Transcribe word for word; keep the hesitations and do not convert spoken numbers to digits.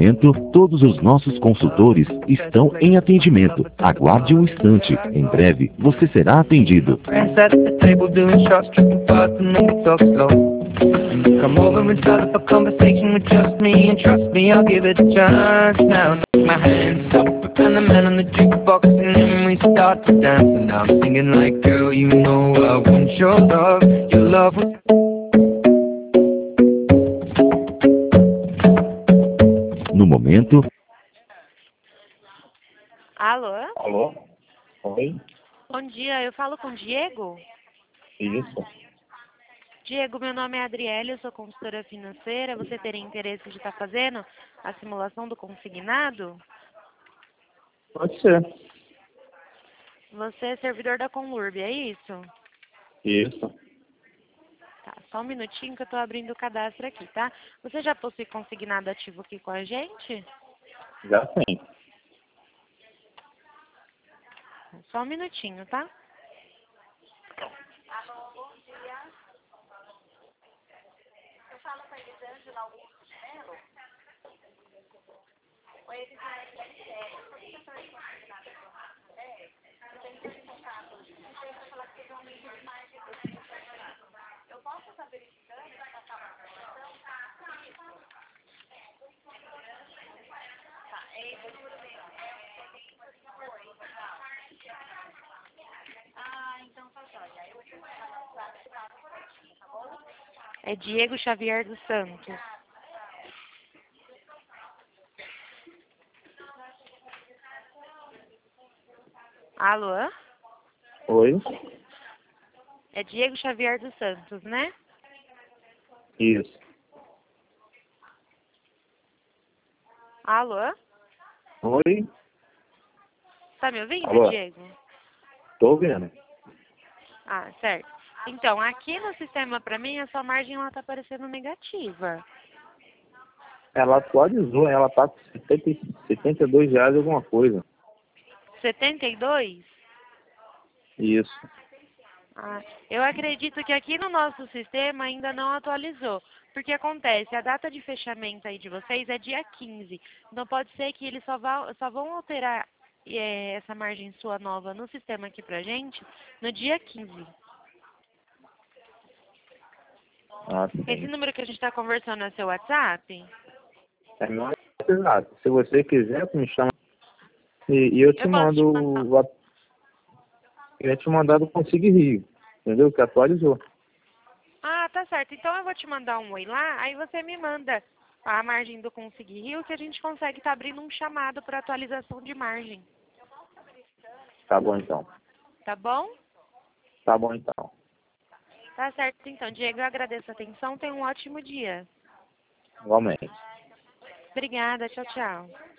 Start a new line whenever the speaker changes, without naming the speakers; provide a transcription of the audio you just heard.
momento, todos os nossos consultores estão em atendimento. Aguarde um instante. Em breve, você será atendido.
Friends at the table doing shots, tripping fast and then we talk slow. And you come over and start up a conversation with just me, and trust me, I'll give it a chance. Now knock my hands up and the man on the jukebox, and then we start to dance. And I'm singing like, girl, you know I want your love. Your love was...
No momento...
Alô?
Alô? Oi?
Bom dia, eu falo com o Diego?
Isso.
Diego, meu nome é Adriele, eu sou consultora financeira. Você teria interesse de estar fazendo a simulação do consignado?
Pode ser.
Você é servidor da Conlurb, é isso?
Isso.
Tá, só um minutinho que eu estou abrindo o cadastro aqui, tá? Você já possui consignado ativo aqui com a gente?
Já tem.
Só um minutinho, tá? É Diego Xavier dos Santos. Alô?
Oi?
É Diego Xavier dos Santos, né?
Isso.
Alô?
Oi?
Tá me ouvindo,
Alô?
Diego?
Tô ouvindo.
Ah, certo. Então, aqui no sistema, para mim, a sua margem ela tá aparecendo negativa.
Ela atualizou, ela tá com setenta e dois reais alguma coisa.
setenta e dois?
Isso.
Ah, eu acredito que aqui no nosso sistema ainda não atualizou. Porque acontece, a data de fechamento aí de vocês é dia quinze. Então pode ser que eles só, vá, só vão alterar é, essa margem sua nova no sistema aqui pra gente no dia quinze.
Ah, sim.
Esse número que a gente está conversando é seu WhatsApp?
É meu exato. Se você quiser, me chama e, e eu te
Eu posso te
mando
mandar.
o... Eu ia te mandar do Consigue Rio, entendeu? Que atualizou.
Ah, tá certo. Então eu vou te mandar um oi lá, aí você me manda a margem do Conseguir Rio, que a gente consegue estar abrindo um chamado para atualização de margem.
Tá bom, então.
Tá bom?
Tá bom, então.
Tá certo, então. Diego, eu agradeço a atenção. Tenha um ótimo dia.
Igualmente.
Obrigada. Tchau, tchau.